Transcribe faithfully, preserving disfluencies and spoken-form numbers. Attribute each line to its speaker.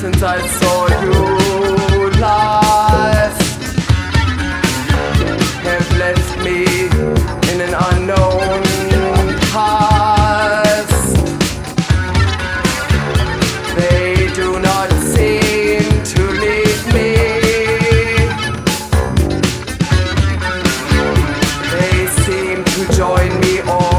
Speaker 1: since I saw you last, have left me in an unknown past. They do not seem to leave me. They seem to join me all